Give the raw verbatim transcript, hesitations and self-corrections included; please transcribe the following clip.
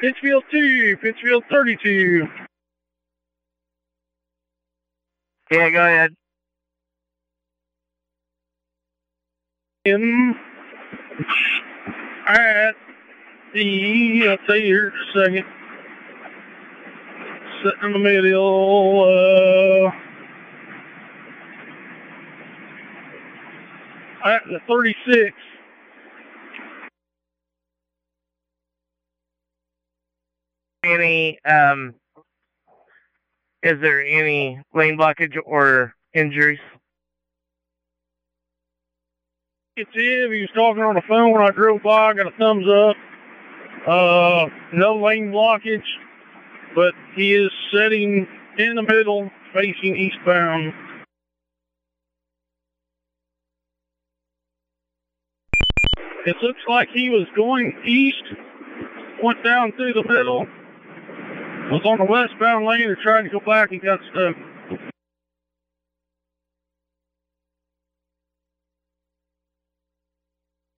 Pittsfield two, Pittsfield thirty-two. Yeah, go ahead. In at the, I'll tell you here in a second. Sitting in the middle, uh, at the thirty-six. Any, um, is there any lane blockage or injuries? It's if he was talking on the phone when I drove by, got a thumbs up. Uh, no lane blockage, but he is sitting in the middle, facing eastbound. It looks like he was going east, went down through the middle, was on the westbound lane and tried to go back and got stuck.